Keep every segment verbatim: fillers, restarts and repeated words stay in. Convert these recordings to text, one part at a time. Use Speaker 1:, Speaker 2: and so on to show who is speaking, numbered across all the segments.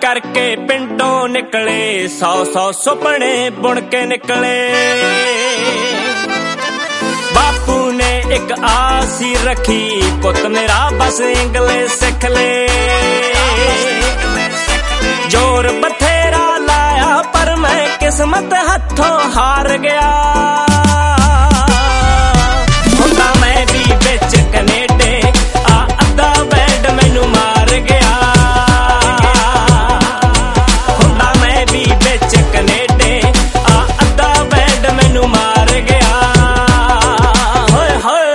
Speaker 1: करके पिंडों निकले, सौ सौ सुपने बुन के निकले। बापू ने एक आसी रखी, पुत मेरा बस इंग्लिश सिख ले। जोर बथेरा लाया पर मैं किस्मत हथों हार गया। हुंदा मैं भी बिच कनेडे, आ अद्धा बैंड मैनू मार गया। हुंदा मैं भी बिच कनेडे, आ अद्धा बैंड मैनू मार गया। होए होए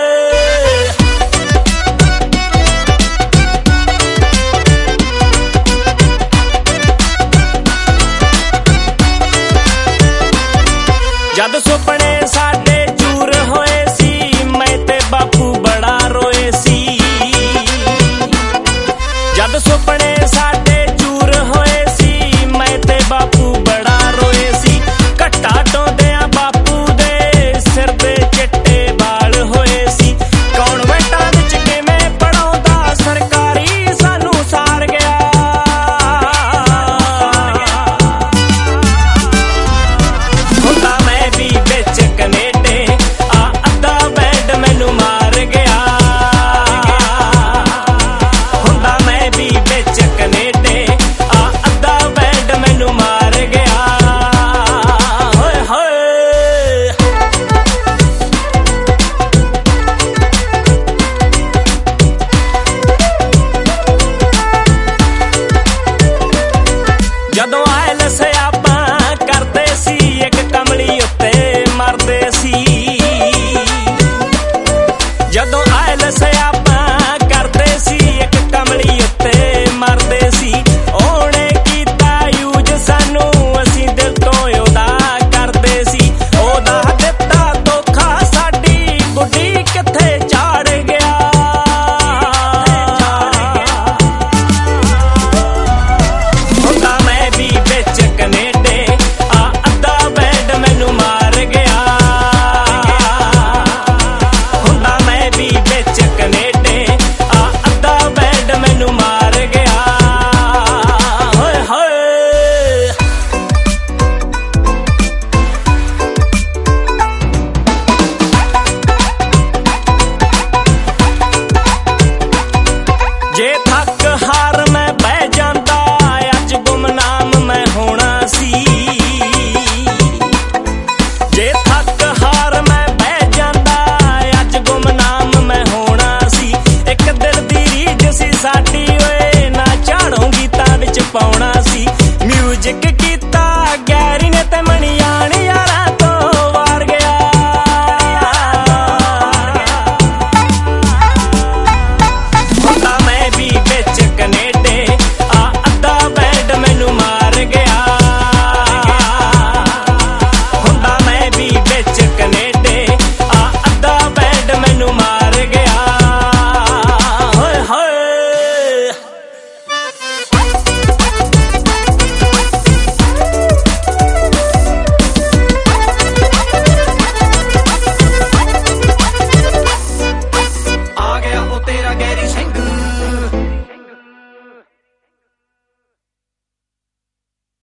Speaker 1: जद सुपने साडे चूर होए सी, मैं ते बापू बड़ा रोए सी। जद सुपने साडे चूर होए सी, मैं ते बापू बड़ा रोए सी। घट्टा ढोंदियां बापू दे सिर दे चिट्टे बाल होए सी। कॉन्वेंटां विच किवें पढ़ाउंदा सरकारी सानू सार गया। हुंदा मैं भी बिच कनेडे, आ अद्धा बैंड मैनू मार गया। हुंदा मैं भी बिच कनेडे, आ अद्धा बैंड मैनू मार गया। होए होए जदों आयल सियापां करदे सी, एक कमली उत्ते मरदे सी। जदों आयल सियापां करदे सी, एक कमली उत्ते मरदे सी।